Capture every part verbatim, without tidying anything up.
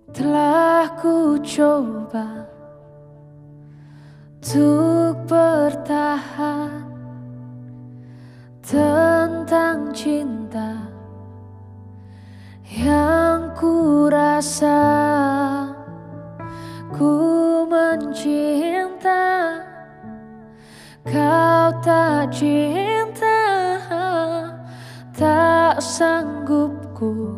Telah ku coba untuk bertahan tentang cinta yang ku rasa. Ku mencinta, kau tak cinta. Tak sanggup ku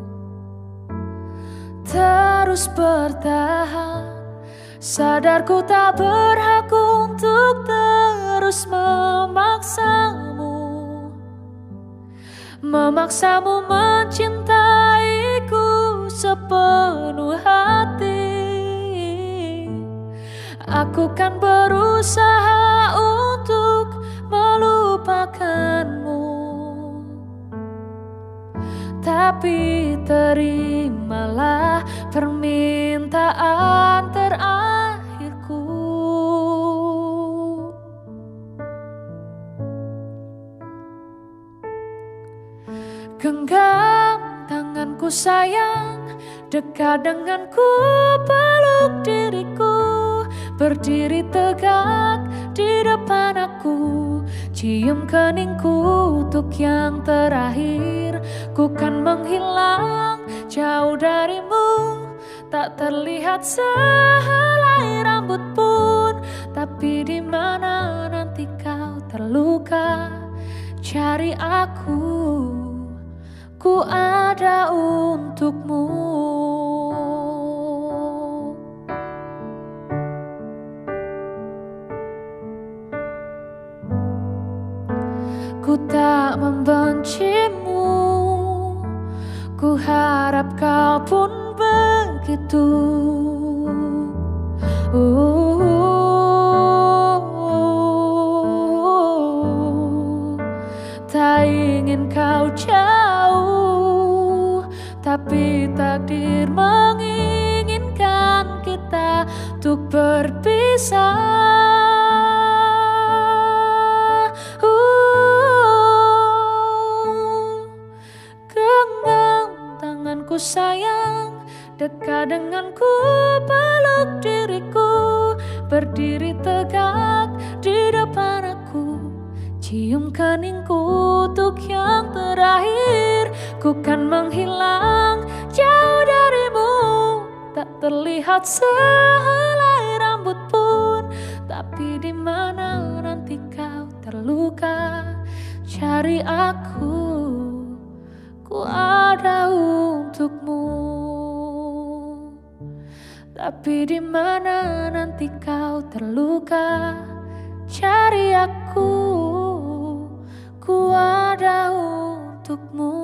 terus bertahan. Sadar ku tak berhak untuk terus memaksamu, memaksamu mencintaiku sepenuh hati. Aku kan berusaha untuk melupakanmu, tapi terimalah permintaan terakhirku. Genggam tanganku sayang, dekat denganku, peluk diriku, berdiri tegak di depan aku, cium keningku untuk yang terakhir. Ku kan menghilang jauh darimu, tak terlihat sehelai rambut pun. Tapi di mana nanti kau terluka, cari aku, ku ada untukmu. Ku tak membencimu, ku harap kau pun begitu. uh, Tak ingin kau jauh, tapi takdir menginginkan kita untuk berpisah. Ku sayang, dekat denganku, peluk diriku, berdiri tegak di depan aku, cium keningku untuk yang terakhir. Ku kan menghilang jauh darimu, tak terlihat sehelai rambut pun. Tapi di mana nanti kau terluka, cari aku, ku ada untukmu. Tapi di mana nanti kau terluka, cari aku, ku ada untukmu.